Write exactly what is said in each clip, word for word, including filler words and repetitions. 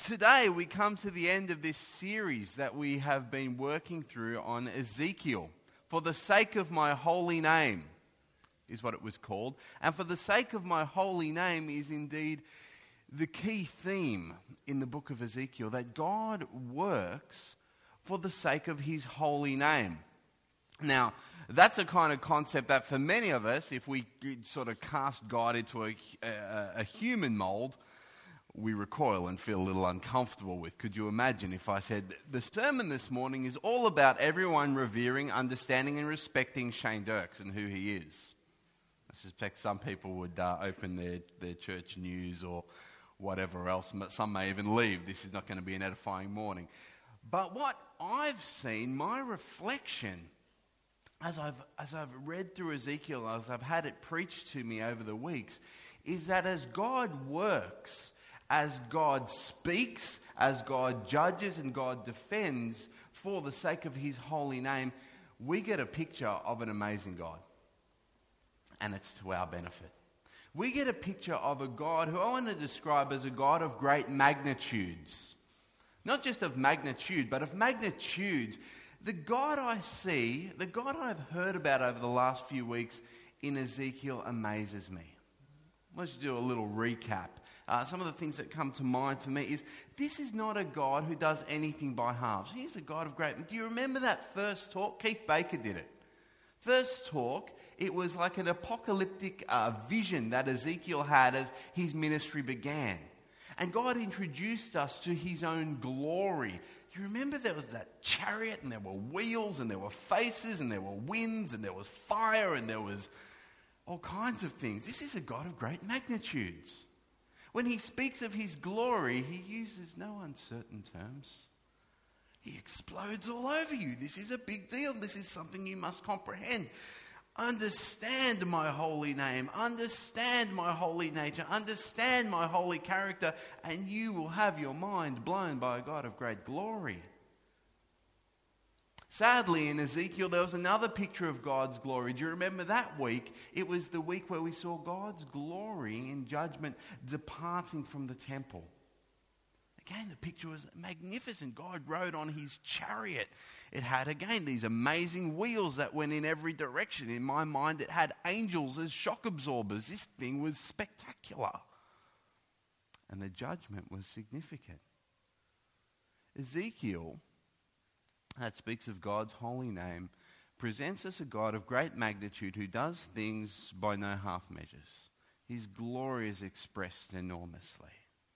Today we come to the end of this series that we have been working through on Ezekiel. For the sake of my holy name is what it was called. And for the sake of my holy name is indeed the key theme in the book of Ezekiel, that God works for the sake of his holy name. Now, that's a kind of concept that for many of us, if we sort of cast God into a, a, a human mold, we recoil and feel a little uncomfortable with. Could you imagine if I said, the sermon this morning is all about everyone revering, understanding and respecting Shane Dirks and who he is? I suspect some people would uh, open their, their church news or whatever else. Some may even leave. This is not going to be an edifying morning. But what I've seen, my reflection, as I've, as I've read through Ezekiel, as I've had it preached to me over the weeks, is that as God works, as God speaks, as God judges and God defends for the sake of his holy name, we get a picture of an amazing God. And it's to our benefit. We get a picture of a God who I want to describe as a God of great magnitudes. Not just of magnitude, but of magnitudes. The God I see, the God I've heard about over the last few weeks in Ezekiel amazes me. Let's do a little recap. Uh, some of the things that come to mind for me is, this is not a God who does anything by halves. He's a God of great... Do you remember that first talk? Keith Baker did it. First talk, it was like an apocalyptic uh, vision that Ezekiel had as his ministry began. And God introduced us to his own glory. You remember there was that chariot and there were wheels and there were faces and there were winds and there was fire and there was all kinds of things. This is a God of great magnitudes. When he speaks of his glory, he uses no uncertain terms. He explodes all over you. This is a big deal. This is something you must comprehend. Understand my holy name. Understand my holy nature. Understand my holy character. And you will have your mind blown by a God of great glory. Sadly, in Ezekiel, there was another picture of God's glory. Do you remember that week? It was the week where we saw God's glory in judgment departing from the temple. Again, the picture was magnificent. God rode on his chariot. It had, again, these amazing wheels that went in every direction. In my mind, it had angels as shock absorbers. This thing was spectacular. And the judgment was significant. Ezekiel, that speaks of God's holy name, presents us a God of great magnitude who does things by no half measures. His glory is expressed enormously.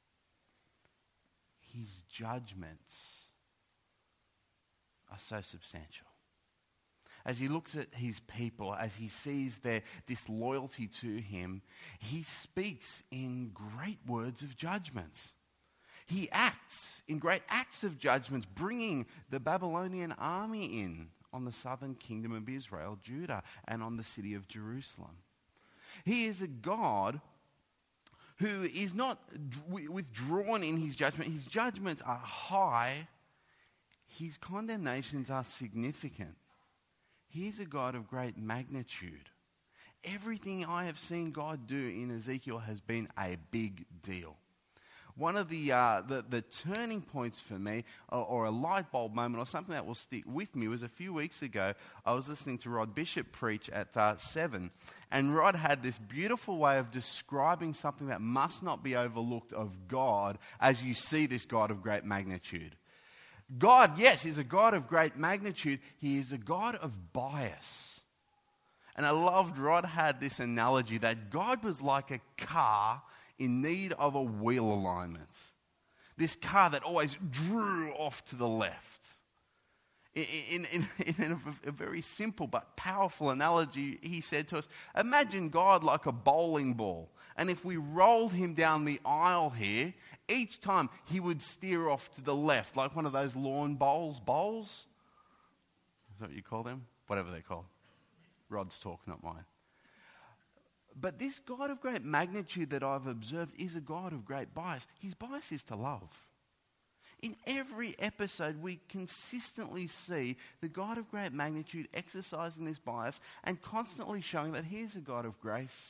His judgments are so substantial. As he looks at his people, as he sees their disloyalty to him, he speaks in great words of judgments. He acts in great acts of judgments, bringing the Babylonian army in on the southern kingdom of Israel, Judah, and on the city of Jerusalem. He is a God who is not withdrawn in his judgment. His judgments are high. His condemnations are significant. He is a God of great magnitude. Everything I have seen God do in Ezekiel has been a big deal. One of the, uh, the the turning points for me, or, or a light bulb moment, or something that will stick with me, was a few weeks ago. I was listening to Rod Bishop preach at uh, seven, and Rod had this beautiful way of describing something that must not be overlooked of God as you see this God of great magnitude. God, yes, is a God of great magnitude. He is a God of bias. And I loved Rod had this analogy that God was like a car in need of a wheel alignment. This car that always drew off to the left. In, in, in, in a, a very simple but powerful analogy, he said to us, imagine God like a bowling ball. And if we rolled him down the aisle here, each time he would steer off to the left, like one of those lawn bowls. Bowls? Is that what you call them? Whatever they're called. Rod's talk, not mine. But this God of great magnitude that I've observed is a God of great bias. His bias is to love. In every episode, we consistently see the God of great magnitude exercising this bias and constantly showing that he is a God of grace.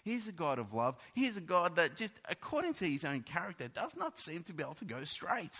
He's a God of love. He's a God that just, according to his own character, does not seem to be able to go straight.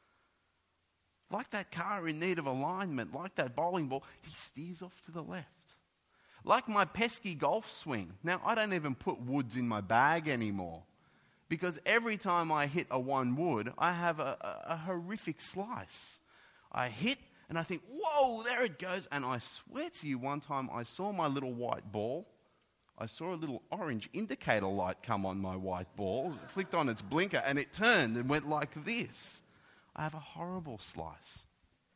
Like that car in need of alignment, like that bowling ball, he steers off to the left. Like my pesky golf swing. Now, I don't even put woods in my bag anymore, because every time I hit a one wood, I have a, a, a horrific slice. I hit and I think, whoa, there it goes. And I swear to you, one time I saw my little white ball. I saw a little orange indicator light come on my white ball. It flicked on its blinker and it turned and went like this. I have a horrible slice.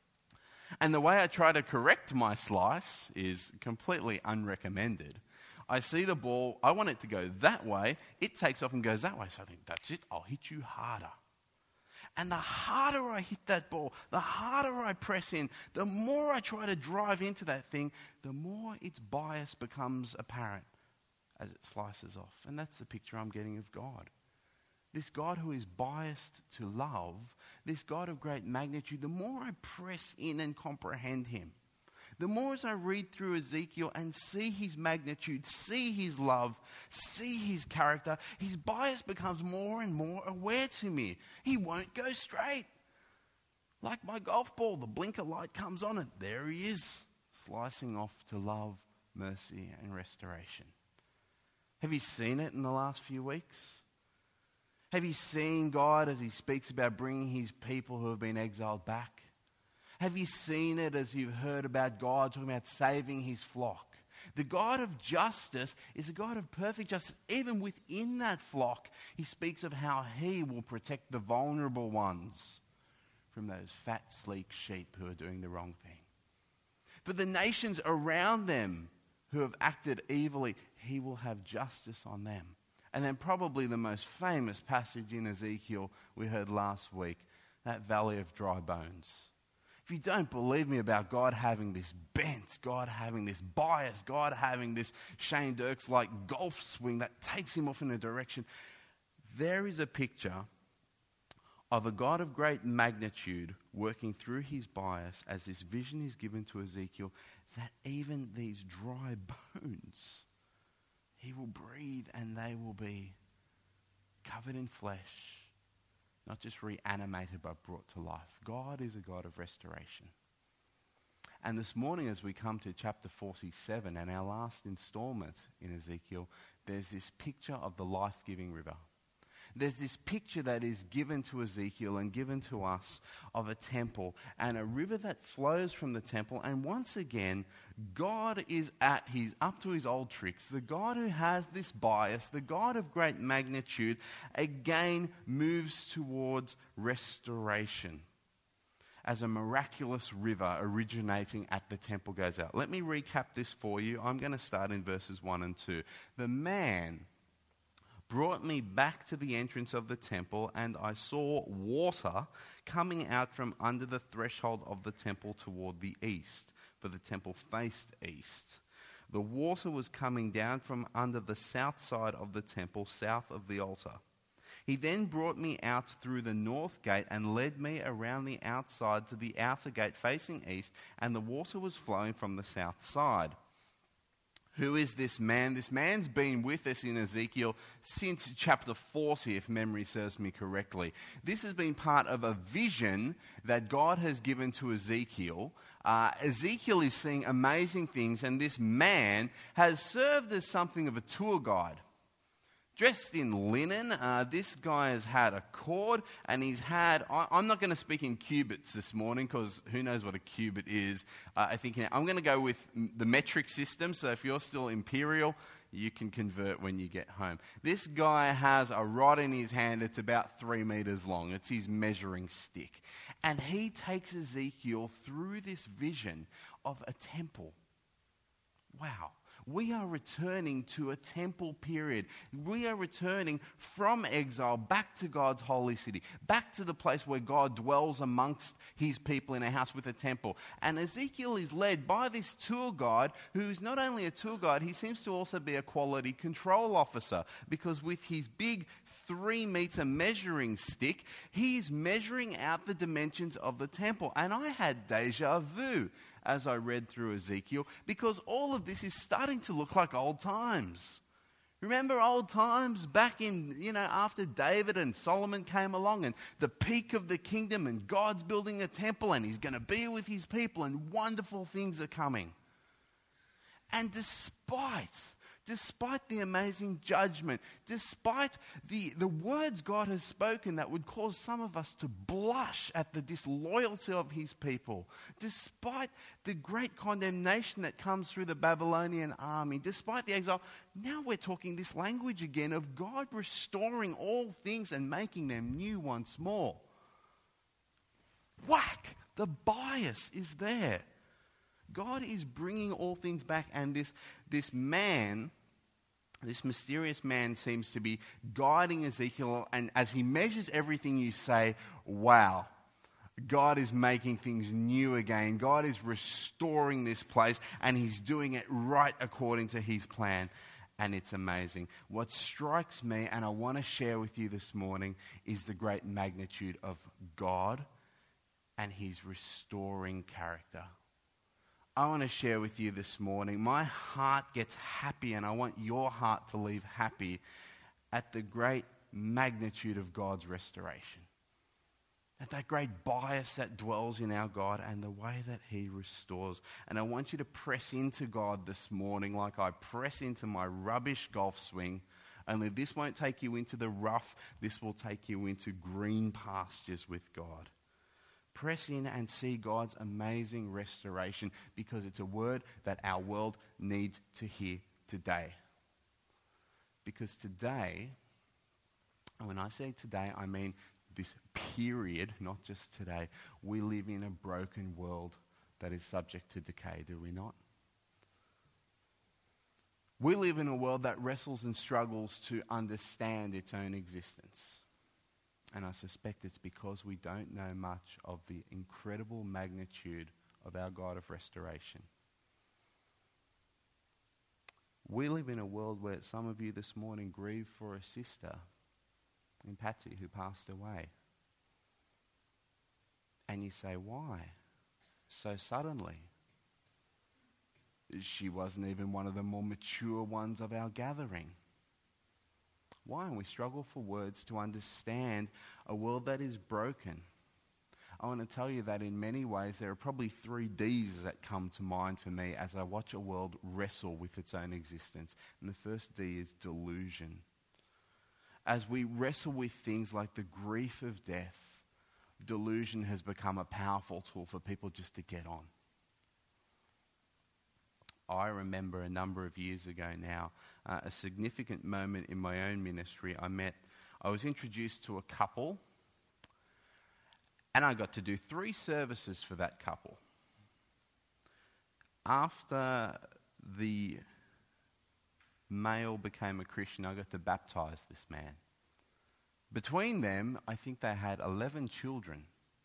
And the way I try to correct my slice is completely unrecommended. I see the ball, I want it to go that way. It takes off and goes that way. So I think, that's it, I'll hit you harder. And the harder I hit that ball, the harder I press in, the more I try to drive into that thing, the more its bias becomes apparent as it slices off. And that's the picture I'm getting of God. This God who is biased to love, this God of great magnitude, the more I press in and comprehend him, the more as I read through Ezekiel and see his magnitude, see his love, see his character, his bias becomes more and more aware to me. He won't go straight. Like my golf ball, the blinker light comes on and there he is, slicing off to love, mercy and restoration. Have you seen it in the last few weeks? Have you seen God as he speaks about bringing his people who have been exiled back? Have you seen it as you've heard about God talking about saving his flock? The God of justice is a God of perfect justice. Even within that flock, he speaks of how he will protect the vulnerable ones from those fat, sleek sheep who are doing the wrong thing. For the nations around them who have acted evilly, he will have justice on them. And then probably the most famous passage in Ezekiel we heard last week, that valley of dry bones. If you don't believe me about God having this bent, God having this bias, God having this Shane Dirks-like golf swing that takes him off in a direction, there is a picture of a God of great magnitude working through his bias as this vision is given to Ezekiel, that even these dry bones, he will breathe and they will be covered in flesh. Not just reanimated but brought to life. God is a God of restoration. And this morning as we come to chapter forty-seven and our last installment in Ezekiel, there's this picture of the life-giving river. There's this picture that is given to Ezekiel and given to us of a temple and a river that flows from the temple. And once again, God is at his, up to his old tricks. The God who has this bias, the God of great magnitude, again moves towards restoration as a miraculous river originating at the temple goes out. Let me recap this for you. I'm going to start in verses one and two. The man brought me back to the entrance of the temple, and I saw water coming out from under the threshold of the temple toward the east, for the temple faced east. The water was coming down from under the south side of the temple, south of the altar. He then brought me out through the north gate and led me around the outside to the outer gate facing east, and the water was flowing from the south side. Who is this man? This man's been with us in Ezekiel since chapter forty, if memory serves me correctly. This has been part of a vision that God has given to Ezekiel. Uh, Ezekiel is seeing amazing things, and this man has served as something of a tour guide. Dressed in linen, uh, this guy has had a cord, and he's had, I, I'm not going to speak in cubits this morning, because who knows what a cubit is. Uh, I think I'm going to go with the metric system, so if you're still imperial, you can convert when you get home. This guy has a rod in his hand, it's about three meters long. It's his measuring stick. And he takes Ezekiel through this vision of a temple. Wow. We are returning to a temple period. We are returning from exile back to God's holy city, back to the place where God dwells amongst his people in a house with a temple. And Ezekiel is led by this tour guide, who's not only a tour guide, he seems to also be a quality control officer, because with his big three meter measuring stick, he's measuring out the dimensions of the temple. And I had deja vu as I read through Ezekiel, because all of this is starting to look like old times. Remember old times back in, you know, after David and Solomon came along and the peak of the kingdom and God's building a temple and he's going to be with his people and wonderful things are coming. And despite, despite the amazing judgment, despite the, the words God has spoken that would cause some of us to blush at the disloyalty of his people, despite the great condemnation that comes through the Babylonian army, despite the exile, now we're talking this language again of God restoring all things and making them new once more. Whack! The bias is there. God is bringing all things back, and this, this man, this mysterious man seems to be guiding Ezekiel, and as he measures everything, you say, wow, God is making things new again. God is restoring this place, and he's doing it right according to his plan, and it's amazing. What strikes me, and I want to share with you this morning, is the great magnitude of God and his restoring character. I want to share with you this morning, my heart gets happy, and I want your heart to leave happy at the great magnitude of God's restoration. At that great bias that dwells in our God and the way that he restores. And I want you to press into God this morning like I press into my rubbish golf swing. Only this won't take you into the rough, this will take you into green pastures with God. Press in and see God's amazing restoration, because it's a word that our world needs to hear today. Because today, and when I say today, I mean this period, not just today, we live in a broken world that is subject to decay, do we not? We live in a world that wrestles and struggles to understand its own existence. And I suspect it's because we don't know much of the incredible magnitude of our God of restoration. We live in a world where some of you this morning grieve for a sister in Patsy who passed away. And you say, why? So suddenly. She wasn't even one of the more mature ones of our gathering. Why? And we struggle for words to understand a world that is broken. I want to tell you that in many ways there are probably three D's that come to mind for me as I watch a world wrestle with its own existence. And the first D is delusion. As we wrestle with things like the grief of death, delusion has become a powerful tool for people just to get on. I remember a number of years ago now, uh, a significant moment in my own ministry. I met, I was introduced to a couple, and I got to do three services for that couple. After the male became a Christian, I got to baptize this man. Between them, I think they had eleven children.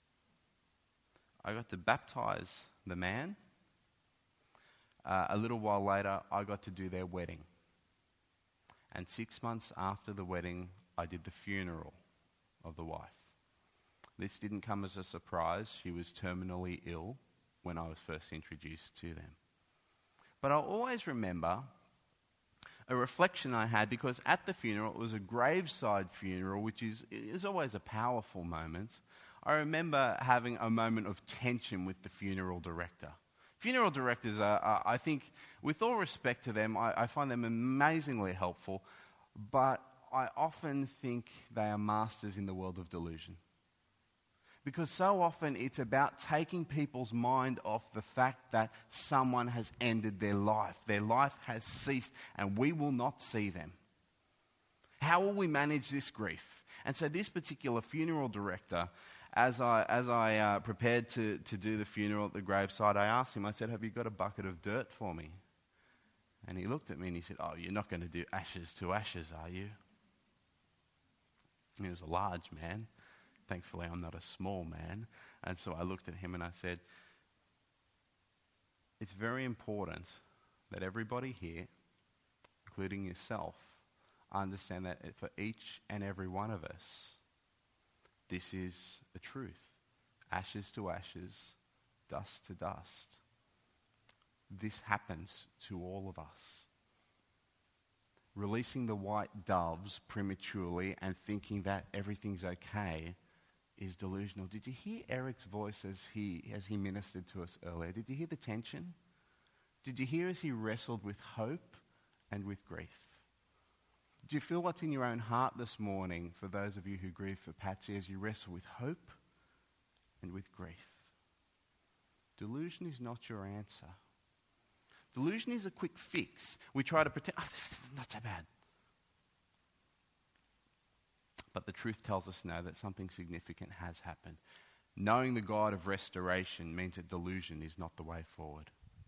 I got to baptize the man. Uh, a little while later, I got to do their wedding. And six months after the wedding, I did the funeral of the wife. This didn't come as a surprise. She was terminally ill when I was first introduced to them. But I'll always remember a reflection I had, because at the funeral, it was a graveside funeral, which is, is always a powerful moment. I remember having a moment of tension with the funeral director. Funeral directors are, are, I think, with all respect to them, I, I find them amazingly helpful, but I often think they are masters in the world of delusion. Because so often it's about taking people's mind off the fact that someone has ended their life. Their life has ceased, and we will not see them. How will we manage this grief? And so this particular funeral director, As I as I uh, prepared to, to do the funeral at the graveside, I asked him, I said, have you got a bucket of dirt for me? And he looked at me and he said, oh, you're not going to do ashes to ashes, are you? And he was a large man. Thankfully, I'm not a small man. And so I looked at him and I said, it's very important that everybody here, including yourself, understand that for each and every one of us, this is the truth. Ashes to ashes, dust to dust. This happens to all of us. releasing the white doves prematurely and thinking that everything's okay is delusional. Did you hear Eric's voice as he, as he ministered to us earlier? Did you hear the tension? Did you hear as he wrestled with hope and with grief? Do you feel what's in your own heart this morning for those of you who grieve for Patsy as you wrestle with hope and with grief? Delusion is not your answer. Delusion is a quick fix. We try to pretend, oh, this is not so bad. But the truth tells us now that something significant has happened. Knowing the God of restoration means that delusion is not the way forward.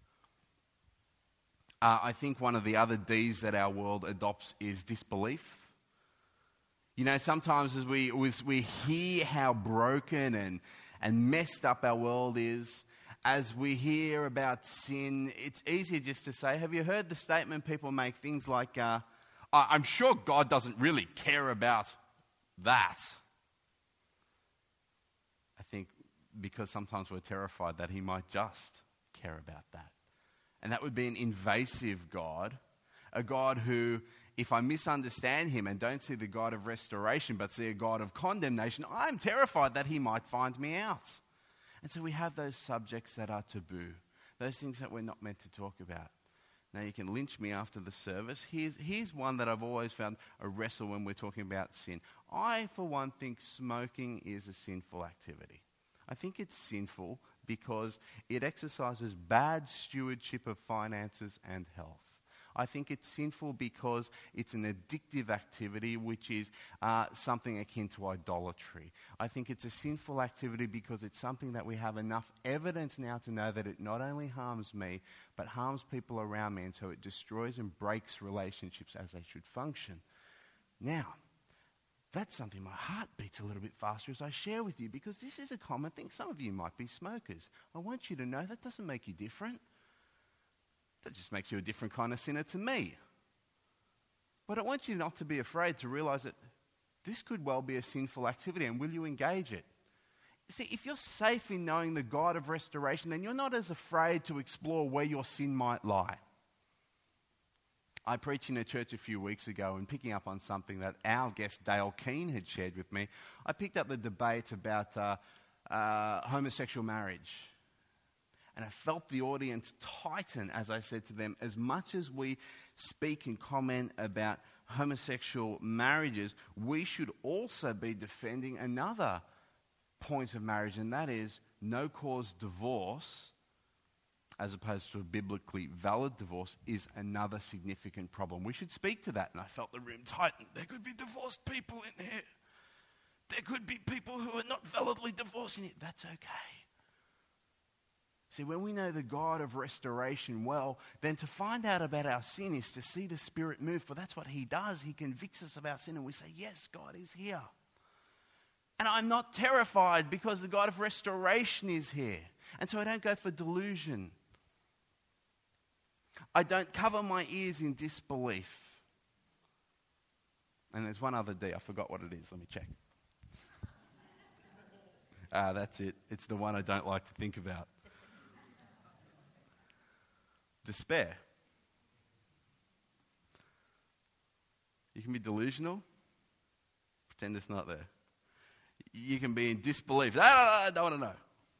Uh, I think one of the other D's that our world adopts is disbelief. You know, sometimes as we, as we hear how broken and, and messed up our world is, as we hear about sin, it's easier just to say, have you heard the statement people make things like, uh, I'm sure God doesn't really care about that. I think because sometimes we're terrified that he might just care about that. And that would be an invasive God, a God who, if I misunderstand him and don't see the God of restoration but see a God of condemnation, I'm terrified that he might find me out. And so we have those subjects that are taboo, those things that we're not meant to talk about. Now, you can lynch me after the service. Here's, here's one that I've always found a wrestle when we're talking about sin. I, for one, think smoking is a sinful activity. I think it's sinful because it exercises bad stewardship of finances and health. I think it's sinful because it's an addictive activity, which is uh, something akin to idolatry. I think it's a sinful activity because it's something that we have enough evidence now to know that it not only harms me, but harms people around me, and so it destroys and breaks relationships as they should function. Now, that's something my heart beats a little bit faster as I share with you, because this is a common thing. Some of you might be smokers. I want you to know that doesn't make you different. That just makes you a different kind of sinner to me. But I want you not to be afraid to realize that this could well be a sinful activity, and will you engage it? See, if you're safe in knowing the God of restoration, then you're not as afraid to explore where your sin might lie. I preached in a church a few weeks ago, and picking up on something that our guest Dale Keane had shared with me, I picked up the debate about uh, uh, homosexual marriage. And I felt the audience tighten as I said to them, as much as we speak and comment about homosexual marriages, we should also be defending another point of marriage, and that is no-cause divorce, as opposed to a biblically valid divorce, is another significant problem. We should speak to that. And I felt the room tighten. There could be divorced people in here. There could be people who are not validly divorcing it. That's okay. See, when we know the God of restoration well, then to find out about our sin is to see the Spirit move, for that's what he does. He convicts us of our sin, and we say, yes, God is here. And I'm not terrified because the God of restoration is here. And so I don't go for delusion. I don't cover my ears in disbelief. And there's one other D. I forgot what it is. Let me check. Ah, that's it. It's the one I don't like to think about. Despair. You can be delusional, pretend it's not there. You can be in disbelief. Ah, I don't want to know.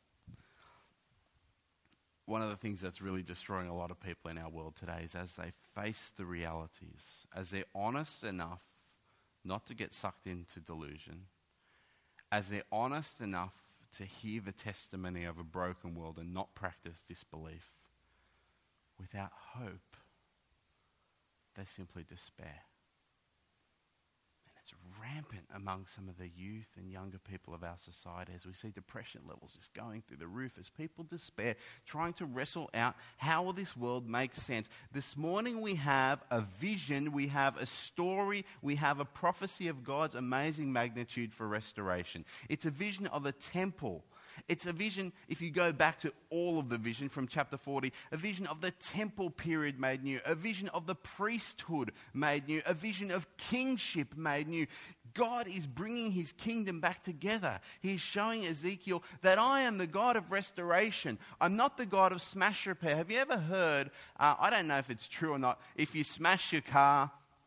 One of the things that's really destroying a lot of people in our world today is as they face the realities, as they're honest enough not to get sucked into delusion, as they're honest enough to hear the testimony of a broken world and not practice disbelief, without hope, they simply despair. And it's rampant among some of the youth and younger people of our society as we see depression levels just going through the roof as people despair, trying to wrestle out how will this world make sense. This morning we have a vision, we have a story, we have a prophecy of God's amazing magnitude for restoration. It's a vision of a temple. It's a vision, if you go back to all of the vision from chapter forty, a vision of the temple period made new, a vision of the priesthood made new, a vision of kingship made new. God is bringing his kingdom back together. He's showing Ezekiel that I am the God of restoration. I'm not the God of smash repair. Have you ever heard, uh, I don't know if it's true or not, if you smash your car,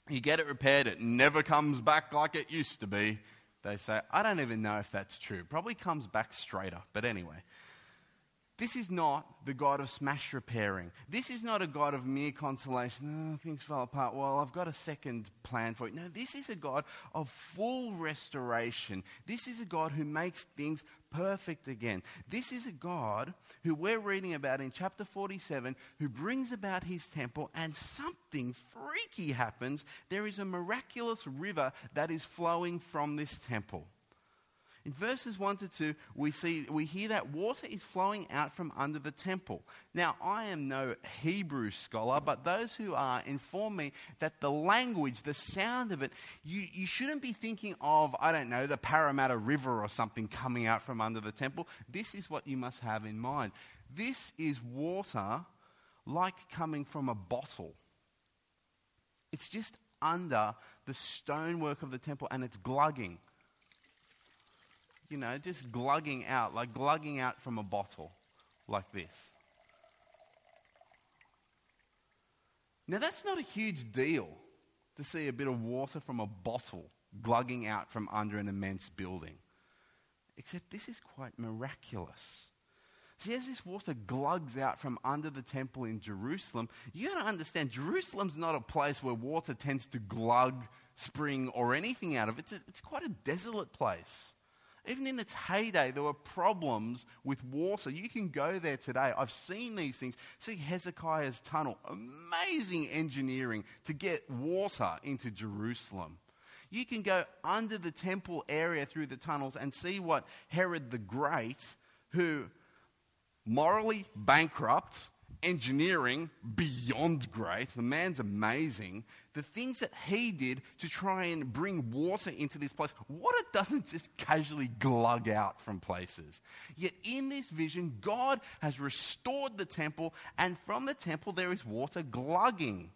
You get it repaired, it never comes back like it used to be. They say, I don't even know if that's true. Probably comes back straighter. But anyway, this is not the God of smash repairing. This is not a God of mere consolation. Oh, things fell apart. Well, I've got a second plan for it. No, this is a God of full restoration. This is a God who makes things perfect again. This is a God who we're reading about in chapter forty-seven, who brings about his temple, and something freaky happens. There is a miraculous river that is flowing from this temple. In verses one to two, we see we hear that water is flowing out from under the temple. Now, I am no Hebrew scholar, but those who are inform me that the language, the sound of it, you, you shouldn't be thinking of, I don't know, the Parramatta River or something coming out from under the temple. This is what you must have in mind. This is water like coming from a bottle. It's just under the stonework of the temple and it's glugging. You know, just glugging out, like glugging out from a bottle, like this. Now, that's not a huge deal to see a bit of water from a bottle glugging out from under an immense building. Except this is quite miraculous. See, as this water glugs out from under the temple in Jerusalem, you got to understand, Jerusalem's not a place where water tends to glug, spring, or anything out of it. It's, a, it's quite a desolate place. Even in its heyday, there were problems with water. You can go there today. I've seen these things. See Hezekiah's tunnel. Amazing engineering to get water into Jerusalem. You can go under the temple area through the tunnels and see what Herod the Great, who morally bankrupt, engineering beyond great, the man's amazing, the things that he did to try and bring water into this place, water doesn't just casually glug out from places. Yet in this vision, God has restored the temple, and from the temple there is water glugging.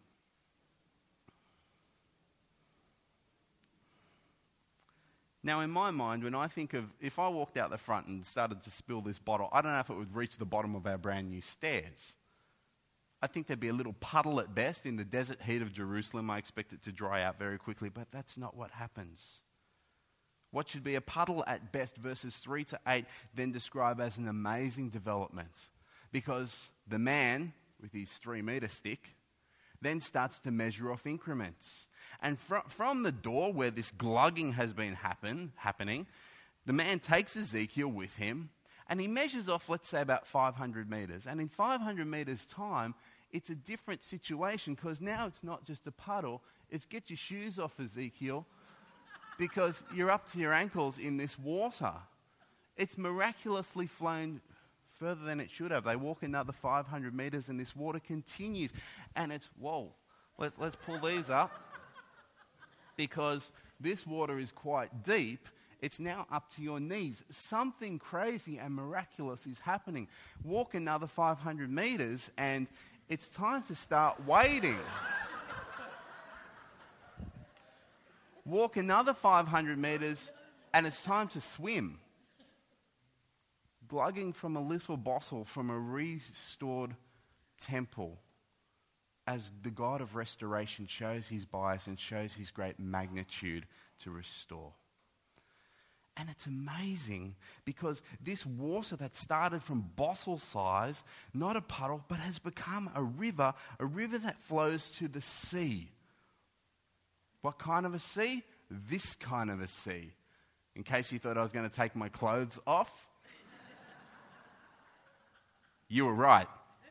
Now, in my mind, when I think of, if I walked out the front and started to spill this bottle, I don't know if it would reach the bottom of our brand new stairs. I think there'd be a little puddle at best. In the desert heat of Jerusalem, I expect it to dry out very quickly, but that's not what happens. What should be a puddle at best, verses three to eight, then describe as an amazing development. Because the man, with his three-metre stick, then starts to measure off increments. And fr- from the door where this glugging has been happen, happening, the man takes Ezekiel with him, and he measures off, let's say, about five hundred metres. And in five hundred metres' time, it's a different situation, because now it's not just a puddle, it's get your shoes off, Ezekiel, because you're up to your ankles in this water. It's miraculously flown further than it should have. They walk another five hundred metres and this water continues. And it's, whoa, let, let's pull these up, because this water is quite deep. It's now up to your knees. Something crazy and miraculous is happening. Walk another five hundred metres and it's time to start wading. Walk another five hundred metres and it's time to swim. Glugging from a little bottle from a restored temple, as the God of restoration shows his bias and shows his great magnitude to restore. And it's amazing, because this water that started from bottle size, not a puddle, but has become a river, a river that flows to the sea. What kind of a sea? This kind of a sea. In case you thought I was going to take my clothes off, you were right.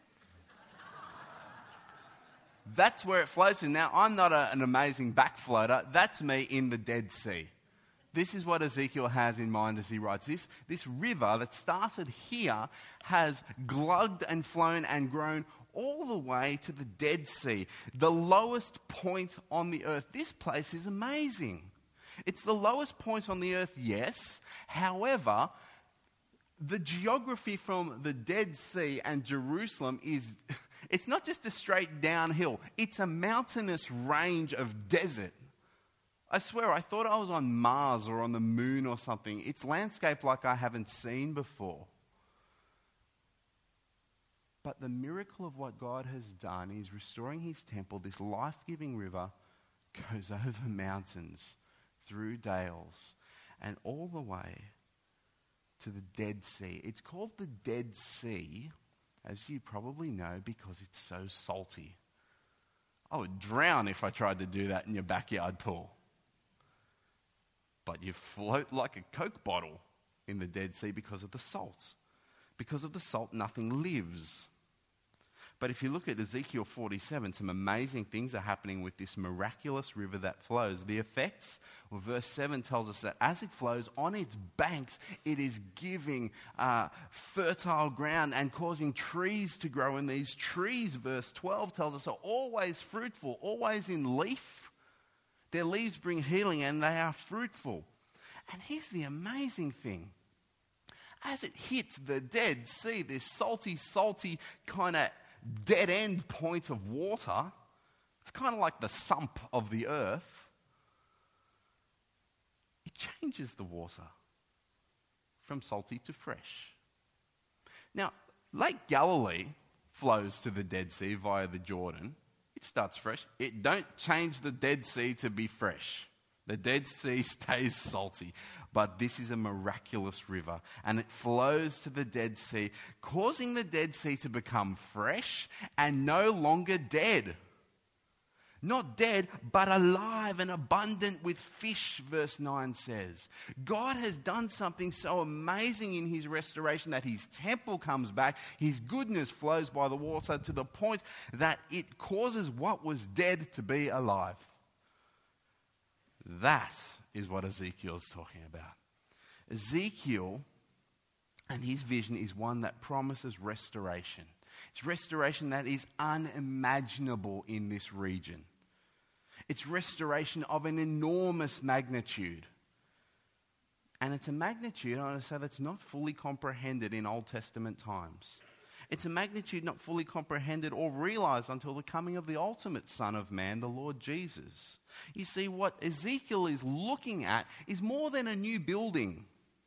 That's where it flows to. Now, I'm not a, an amazing back floater. That's me in the Dead Sea. This is what Ezekiel has in mind as he writes. This, this river that started here has glugged and flown and grown all the way to the Dead Sea, the lowest point on the earth. This place is amazing. It's the lowest point on the earth, yes. However, the geography from the Dead Sea and Jerusalem is, it's not just a straight downhill. It's a mountainous range of desert. I swear, I thought I was on Mars or on the moon or something. It's landscape like I haven't seen before. But the miracle of what God has done is restoring his temple, this life-giving river, goes over mountains, through dales, and all the way to the Dead Sea. It's called the Dead Sea, as you probably know, because it's so salty. I would drown if I tried to do that in your backyard pool. But you float like a Coke bottle in the Dead Sea because of the salt. Because of the salt, nothing lives. But if you look at Ezekiel forty-seven, some amazing things are happening with this miraculous river that flows. The effects, well, verse seven tells us that as it flows on its banks, it is giving uh, fertile ground and causing trees to grow. And these trees, verse twelve tells us, are always fruitful, always in leaf. Their leaves bring healing and they are fruitful. And here's the amazing thing. As it hits the Dead Sea, this salty, salty kind of dead end point of water, it's kind of like the sump of the earth, it changes the water from salty to fresh. Now, Lake Galilee flows to the Dead Sea via the Jordan. It starts fresh. It don't change the Dead Sea to be fresh. The Dead Sea stays salty, but this is a miraculous river, and it flows to the Dead Sea, causing the Dead Sea to become fresh and no longer dead. Not dead, but alive and abundant with fish, verse nine says. God has done something so amazing in his restoration that his temple comes back, his goodness flows by the water to the point that it causes what was dead to be alive. That is what Ezekiel is talking about. Ezekiel and his vision is one that promises restoration. It's restoration that is unimaginable in this region. It's restoration of an enormous magnitude. And it's a magnitude, I want to say, that's not fully comprehended in Old Testament times. It's a magnitude not fully comprehended or realized until the coming of the ultimate Son of Man, the Lord Jesus. You see, what Ezekiel is looking at is more than a new building.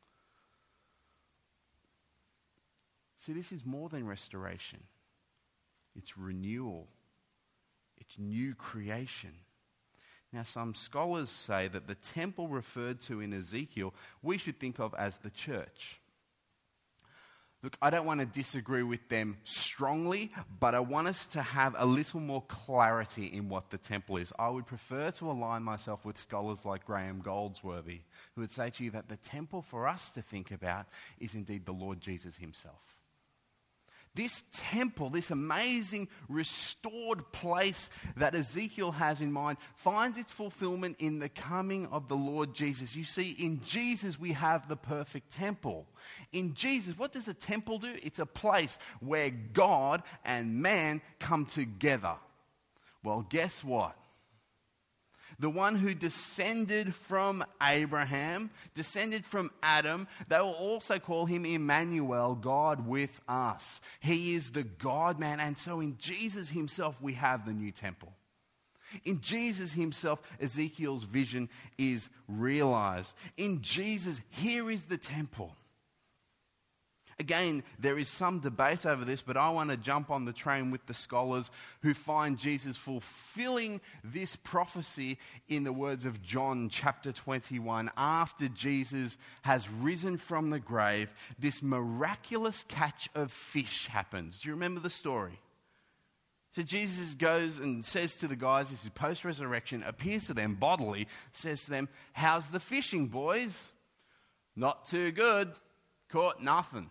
See, this is more than restoration. It's renewal. It's new creation. Now, some scholars say that the temple referred to in Ezekiel, we should think of as the church. Look, I don't want to disagree with them strongly, but I want us to have a little more clarity in what the temple is. I would prefer to align myself with scholars like Graham Goldsworthy, who would say to you that the temple for us to think about is indeed the Lord Jesus himself. This temple, this amazing restored place that Ezekiel has in mind, finds its fulfillment in the coming of the Lord Jesus. You see, in Jesus we have the perfect temple. In Jesus, what does a temple do? It's a place where God and man come together. Well, guess what? The one who descended from Abraham, descended from Adam, they will also call him Emmanuel, God with us. He is the God-man, and so in Jesus himself we have the new temple. In Jesus himself, Ezekiel's vision is realized. In Jesus, here is the temple. Again, there is some debate over this, but I want to jump on the train with the scholars who find Jesus fulfilling this prophecy in the words of John chapter twenty-one. After Jesus has risen from the grave, this miraculous catch of fish happens. Do you remember the story? So Jesus goes and says to the guys, this is post-resurrection, appears to them bodily, says to them, "How's the fishing, boys?" "Not too good. Caught nothing."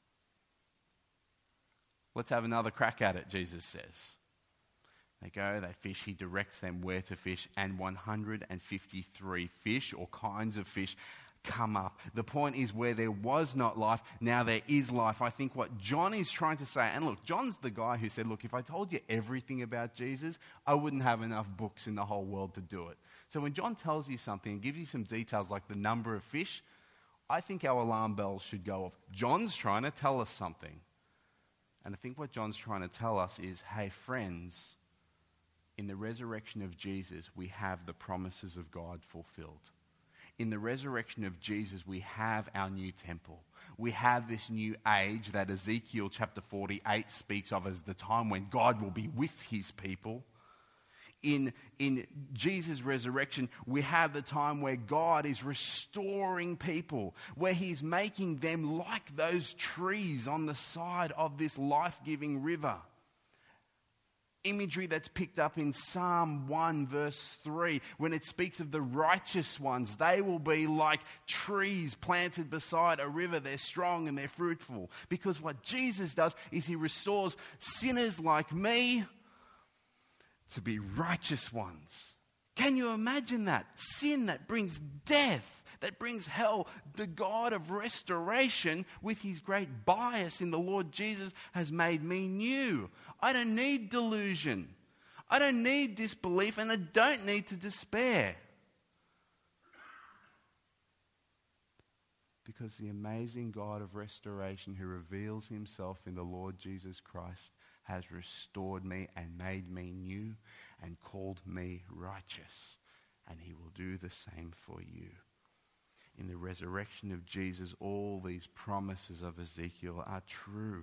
"Let's have another crack at it," Jesus says. They go, they fish, he directs them where to fish, and one hundred fifty-three fish, or kinds of fish, come up. The point is, where there was not life, now there is life. I think what John is trying to say, and look, John's the guy who said, look, if I told you everything about Jesus, I wouldn't have enough books in the whole world to do it. So when John tells you something and gives you some details like the number of fish, I think our alarm bells should go off. John's trying to tell us something. And I think what John's trying to tell us is, hey friends, in the resurrection of Jesus, we have the promises of God fulfilled. In the resurrection of Jesus, we have our new temple. We have this new age that Ezekiel chapter forty-eight speaks of as the time when God will be with his people. In, in Jesus' resurrection, we have the time where God is restoring people, where he's making them like those trees on the side of this life-giving river. Imagery that's picked up in Psalm one verse three, when it speaks of the righteous ones. They will be like trees planted beside a river. They're strong and they're fruitful. Because what Jesus does is he restores sinners like me to be righteous ones. Can you imagine that? Sin that brings death, that brings hell. The God of restoration, with his great bias in the Lord Jesus, has made me new. I don't need delusion. I don't need disbelief, and I don't need to despair. Because the amazing God of restoration, who reveals himself in the Lord Jesus Christ, has restored me and made me new and called me righteous. And he will do the same for you. In the resurrection of Jesus, all these promises of Ezekiel are true.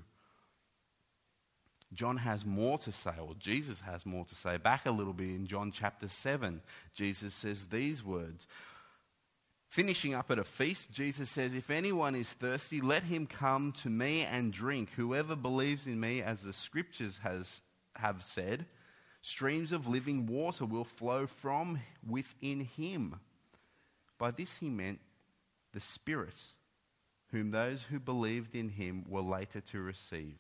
John has more to say, or Jesus has more to say. Back a little bit in John chapter seven, Jesus says these words. Finishing up at a feast, Jesus says, "If anyone is thirsty, let him come to me and drink. Whoever believes in me, as the scriptures has have said, streams of living water will flow from within him." By this he meant the Spirit, whom those who believed in him were later to receive.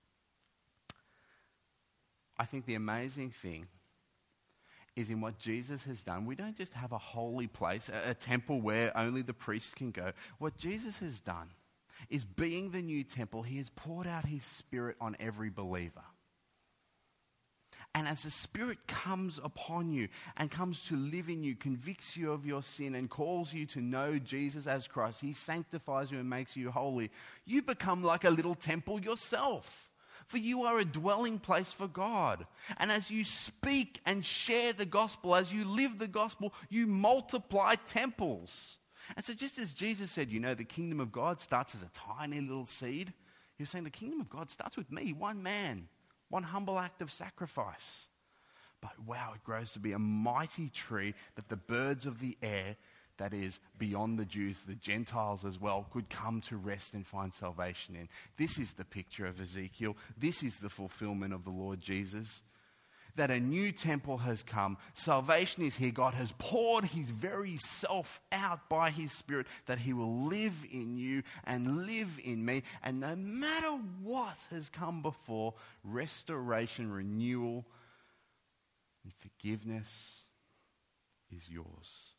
I think the amazing thing is in what Jesus has done. We don't just have a holy place, a, a temple where only the priest can go. What Jesus has done is, being the new temple, he has poured out his Spirit on every believer. And as the Spirit comes upon you and comes to live in you, convicts you of your sin and calls you to know Jesus as Christ, he sanctifies you and makes you holy. You become like a little temple yourself. For you are a dwelling place for God. And as you speak and share the gospel, as you live the gospel, you multiply temples. And so just as Jesus said, you know, the kingdom of God starts as a tiny little seed, he was saying the kingdom of God starts with me, one man, one humble act of sacrifice. But wow, it grows to be a mighty tree that the birds of the air, that is beyond the Jews, the Gentiles as well, could come to rest and find salvation in. This is the picture of Ezekiel. This is the fulfillment of the Lord Jesus. That a new temple has come. Salvation is here. God has poured his very self out by his Spirit, that he will live in you and live in me. And no matter what has come before, restoration, renewal, and forgiveness is yours.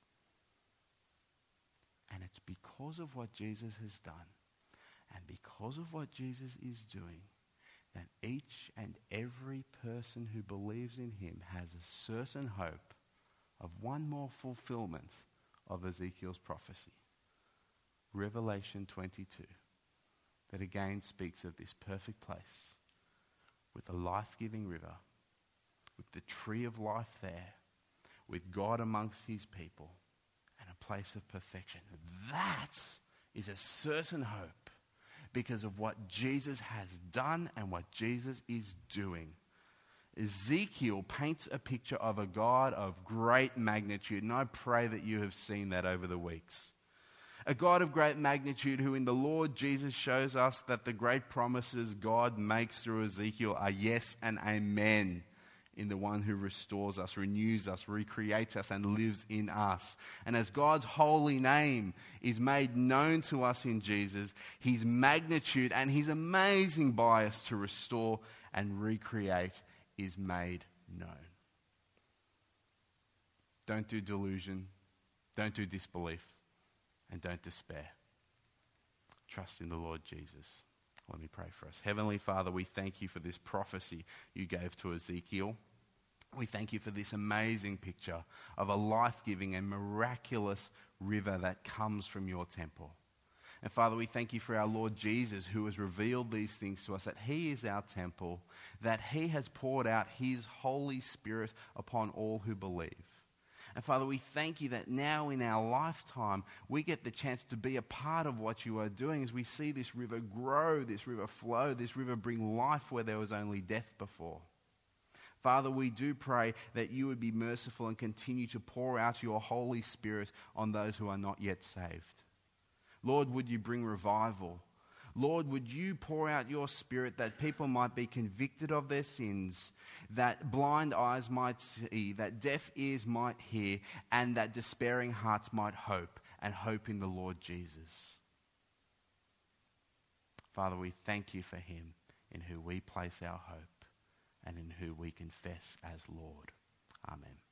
And it's because of what Jesus has done and because of what Jesus is doing that each and every person who believes in him has a certain hope of one more fulfillment of Ezekiel's prophecy. Revelation twenty-two, that again speaks of this perfect place with a life-giving river, with the tree of life there, with God amongst his people, and a place of perfection. That is a certain hope because of what Jesus has done and what Jesus is doing. Ezekiel paints a picture of a God of great magnitude, and I pray that you have seen that over the weeks. A God of great magnitude who in the Lord Jesus shows us that the great promises God makes through Ezekiel are yes and amen in the one who restores us, renews us, recreates us, and lives in us. And as God's holy name is made known to us in Jesus, his magnitude and his amazing bias to restore and recreate is made known. Don't do delusion, don't do disbelief, and don't despair. Trust in the Lord Jesus. Let me pray for us. Heavenly Father, we thank you for this prophecy you gave to Ezekiel. We thank you for this amazing picture of a life-giving and miraculous river that comes from your temple. And Father, we thank you for our Lord Jesus, who has revealed these things to us, that he is our temple, that he has poured out his Holy Spirit upon all who believe. And Father, we thank you that now in our lifetime, we get the chance to be a part of what you are doing as we see this river grow, this river flow, this river bring life where there was only death before. Father, we do pray that you would be merciful and continue to pour out your Holy Spirit on those who are not yet saved. Lord, would you bring revival? Lord, would you pour out your Spirit that people might be convicted of their sins, that blind eyes might see, that deaf ears might hear, and that despairing hearts might hope, and hope in the Lord Jesus. Father, we thank you for him in who we place our hope and in who we confess as Lord. Amen.